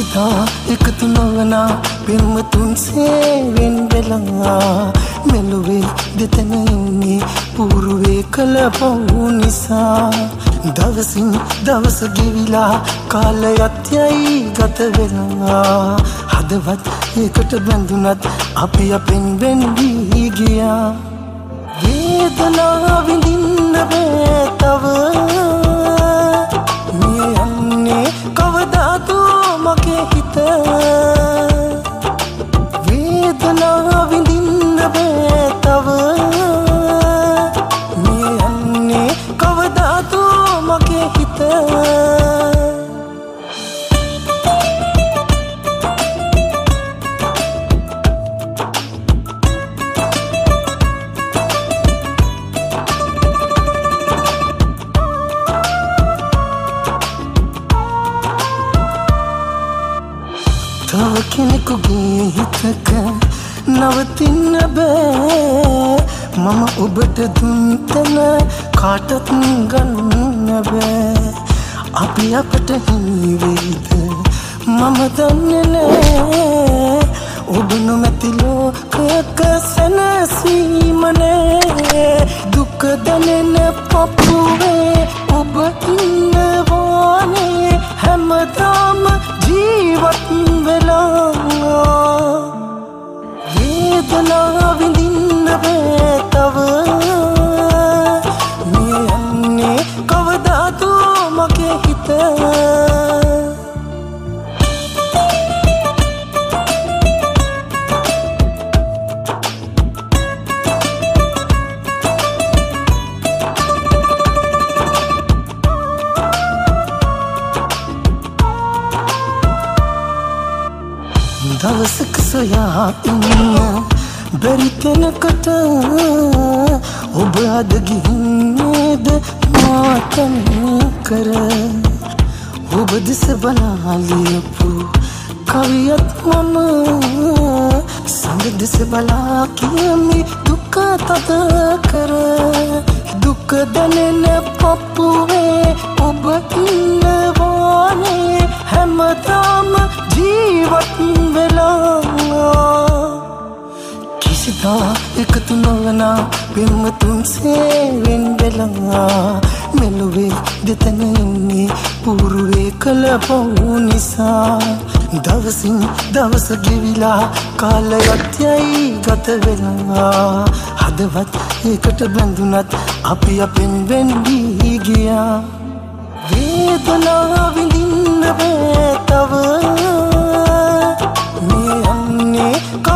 කිසිදා එකතු නොවන පෙම්වතුන්සේ වෙන් වෙලා මෙලොවේ දෙතන ඉන්නේ పూర్වේ කළ පව් නිසා දවසින් දවස ගෙවිලා කාලයත් යයි ගත වෙලා හදවත් එකට බැඳුනත් අපි අපෙන් වෙන් වී ගියා වේදනාව විඳින්න බෑ තව මේ යන්නේ කවදාද මගේ හිත වේදනාව විඳින්න බෑ තව මේ යන්නේ කවදාද මගේ හිත තව කෙනෙකුගේ හිතක නවතින්න බෑ මම ඔබට දුන් තැන කාටත් ගන්න බෑ අපි අපට හිමි වෙයිද මම දන්නේ නෑ ඔබ නොමැති ලෝකයක සැනසීම නෑ දුක දැනෙන පපුවේ ඔබ ඉන්නවානේ හැමදාම ජීවත් වෙලා වේදනාව විඳින්න බෑ තව මේ යන්නේ කවදාද මගේ හිත දවසක සොයා ඉන්න බැරි තැනකට ඔබ අද ගිහින්නේද මාතන් කර ඔබ දෙස බලා ලියපු කවියත් මම සංග දෙස බලා කියමි දුක තද කර දුක දැනෙන පපුවේ ඔබ ඉන්නවානේ හැමදාම ජීවත් වෙලා කිසිදා එකතු නොවන පෙම්වතුන්සේ වෙන් වෙලා මෙලොවේ දෙතන ඉන්නේ పూర్වේ කළ පව් නිසා දවසින් දවස ගෙවිලා කාලයත් යයි ගත වෙලා හදවත් එකට බැඳුනත් අපි අපෙන් වෙන් වී ගියා වේදනාව විඳින්න බෑ තව මේ යන්නේ